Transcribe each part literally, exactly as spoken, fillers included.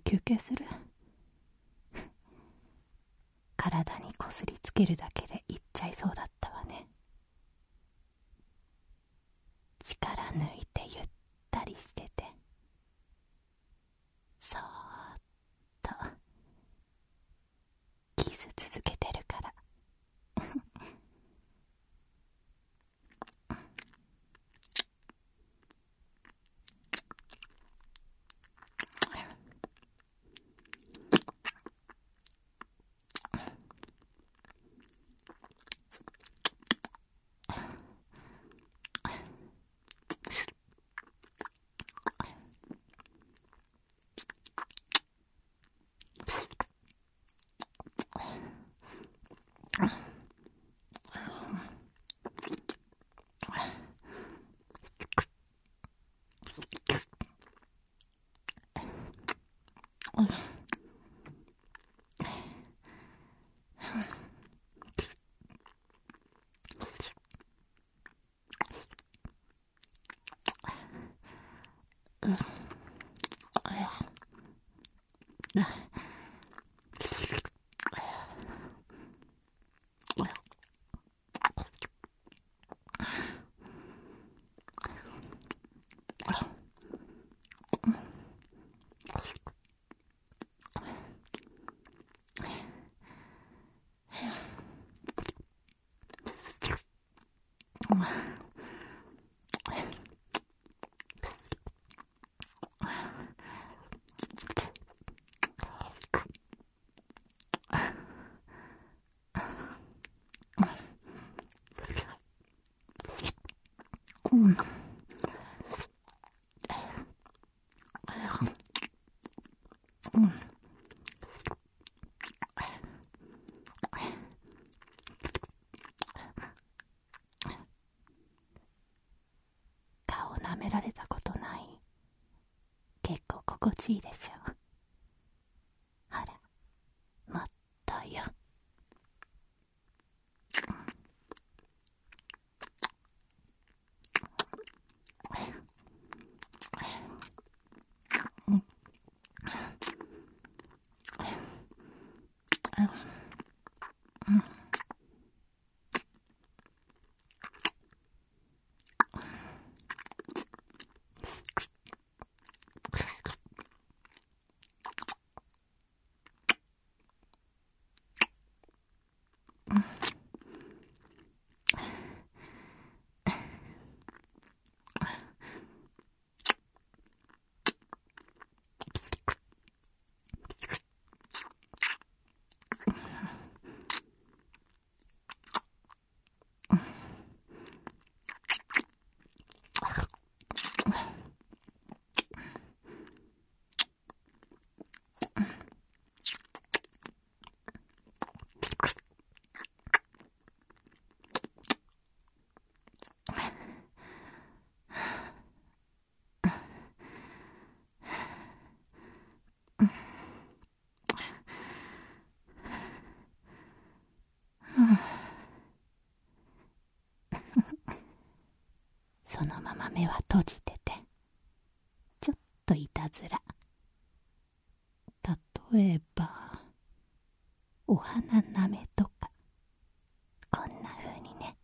休憩する。体にこすりつけるだけでいっちゃいそうだったわね。力抜いてゆったりしてて、そーっとキス続けてるから。うん。うん。顔舐められたことない？結構心地いいでしょ。ほら、もっとよ。そのまま目は閉じてて、ちょっといたずら。例えばお花舐めとか、こんな風にね。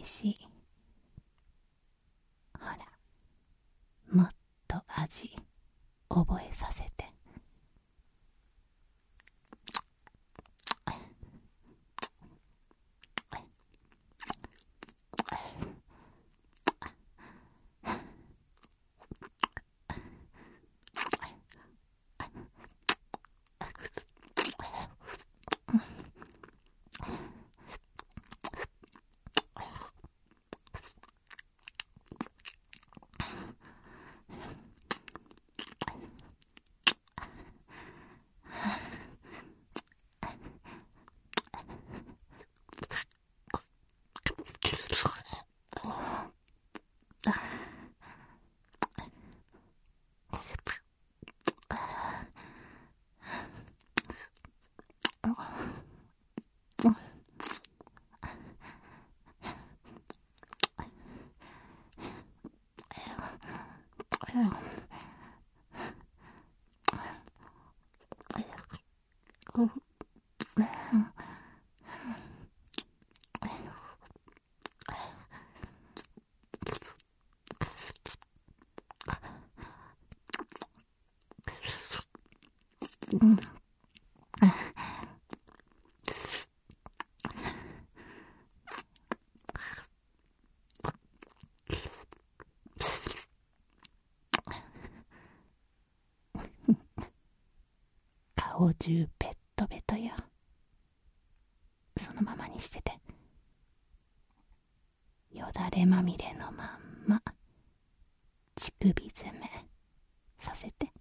いし、ほら、もっと味覚えさせて。うん。顔中ベットベトよ。そのままにしてて。よだれまみれのまんま乳首詰めさせて。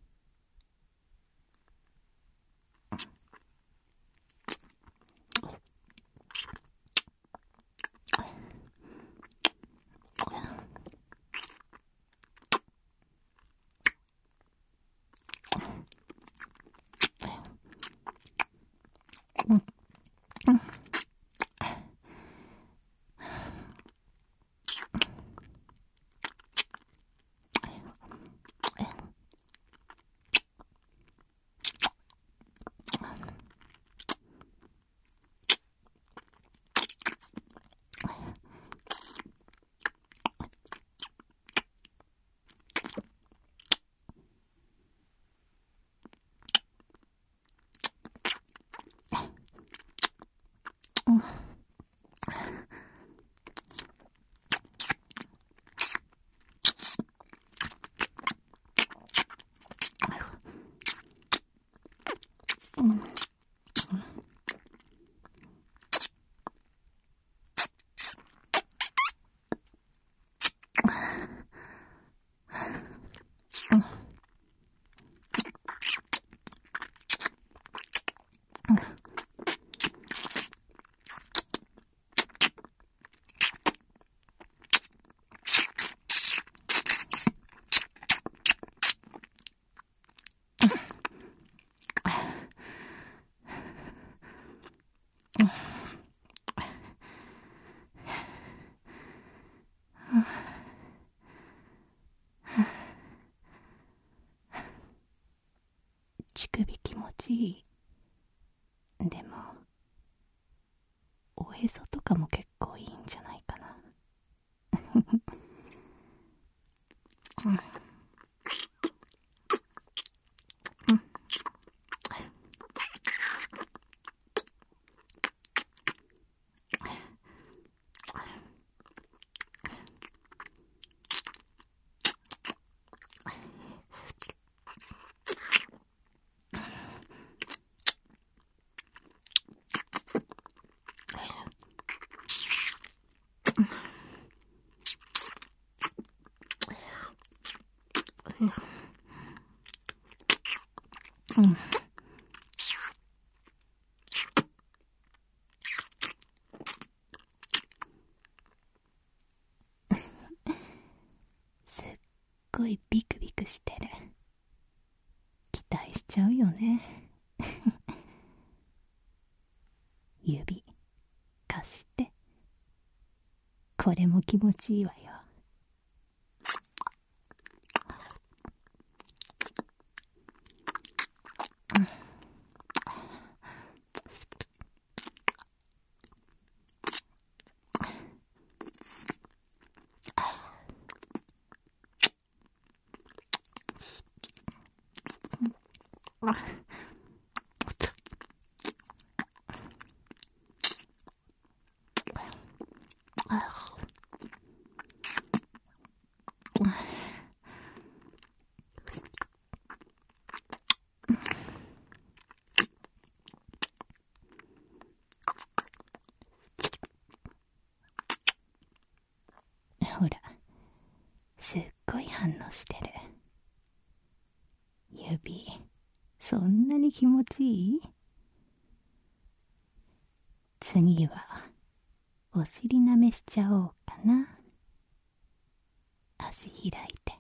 乳首気持ちいい。でもおへそとかも結構いいんじゃないかな。うんうん。すっごいビクビクしてる。期待しちゃうよね。指貸して。これも気持ちいいわよ。 ほら、すっごい反応してる。指、そんなに気持ちいい？次はお尻なめしちゃおうかな。足開いて。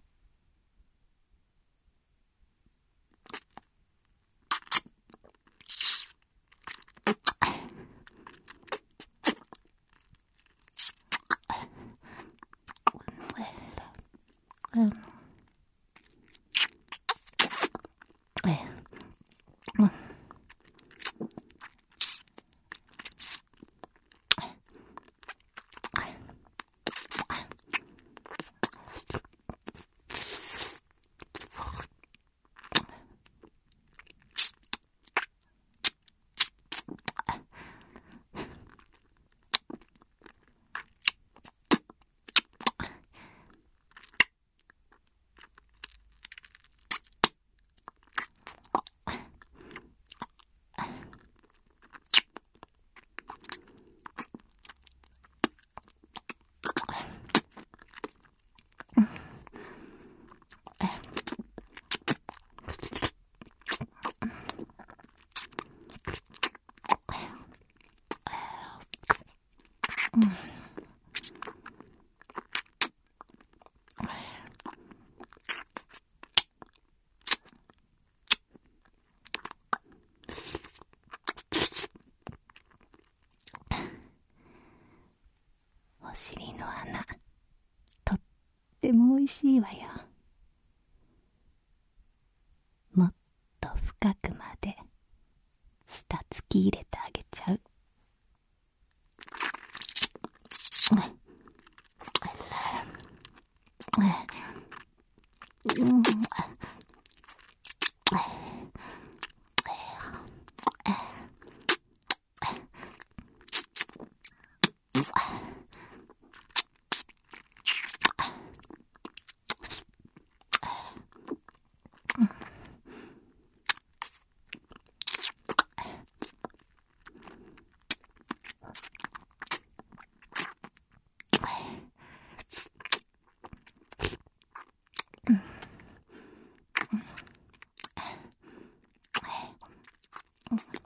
うん。うん。お尻の穴、とってもおいしいわよ。もっと深くまで舌突き入れてあげちゃう。うん。うん。